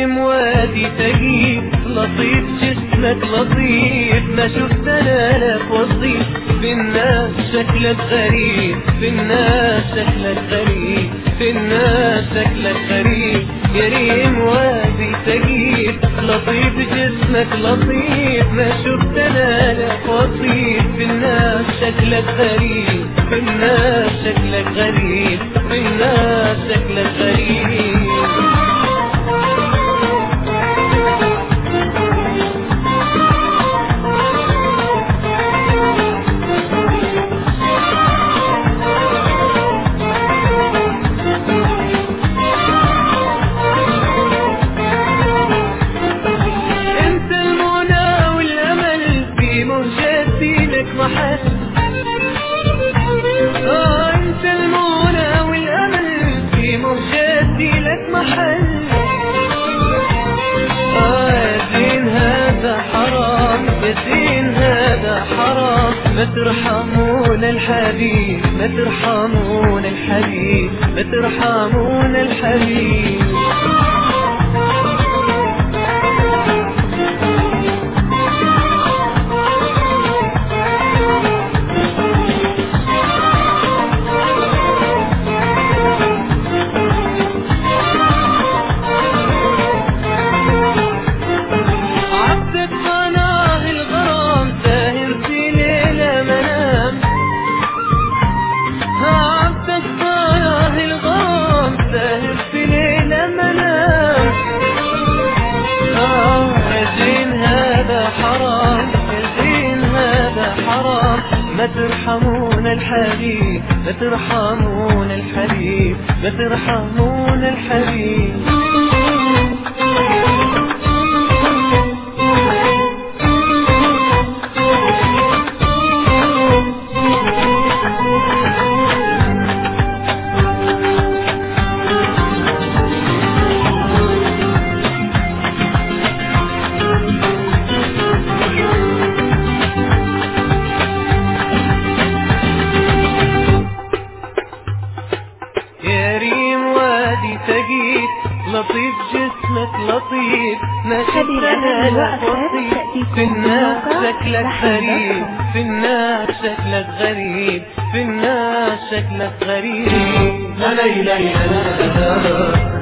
ريم وادي تجيب لطيف جسمك لطيف ما شفت انا لك وصيف في الناس شكلك غريب في الناس شكلك غريب في الناس شكلك غريب يا ريم وادي تجيب لطيف جسمك لطيف ما شفت انا لك وصيف في الناس شكلك غريب في الناس شكلك غريب في الناس شكلك غريب محل انت المنى والامل في موجاتي لك محل يا زين هذا حرام يا زين هذا حرام ما ترحمون الحبيب ما ترحمون الحبيب ما ترحمون الحبيب ما ترحمون الحبيب ما ترحمون الحبيب ما ترحمون الحبيب تجيب لطيف جسمك لطيف ما شفنا لك وصيف في الناس شكلك غريب في الناس شكلك غريب في الناس شكلك غريب لا لا لا لا